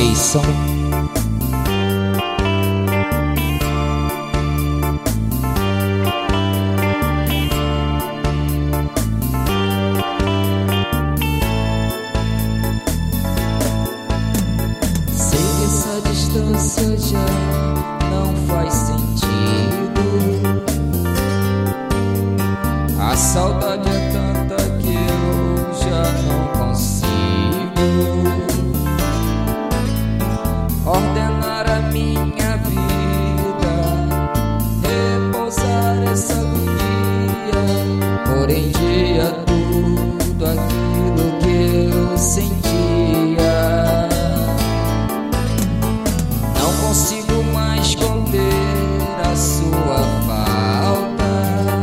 DJ Som. Sei que essa distância já não faz sentido. A saudade é tanta que eu já não consigo ordenar a minha vida, repousar essa agonia, por em dia tudo aquilo que eu sentia. Não consigo mais conter a sua falta.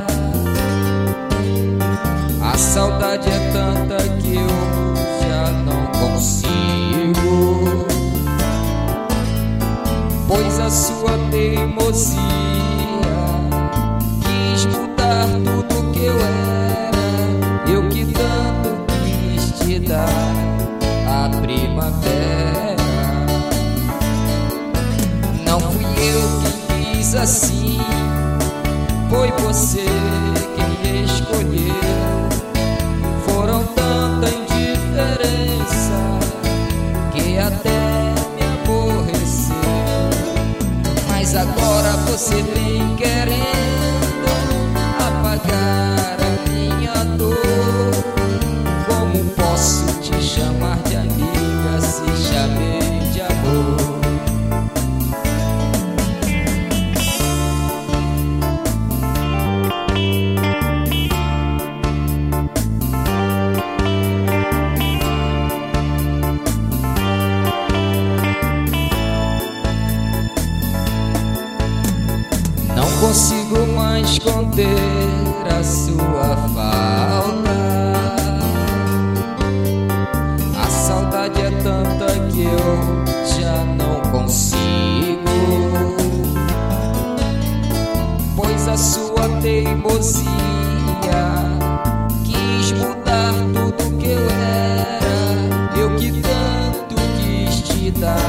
A saudade é tanta que eu já não consigo, pois a sua teimosia quis mudar tudo que eu era. Eu que tanto quis te dar a primavera. Não fui eu quem quis assim, foi você quem escolheu. Foram tanta indiferença que até me aborreceu. Mas agora você vem querendo apagar a minha dor. Como posso te chamar de amiga se chamei de amor? Não consigo mais conter a sua falta. A saudade é tanta que eu já não consigo, pois a sua teimosia quis mudar tudo que eu era. Eu que tanto quis te dar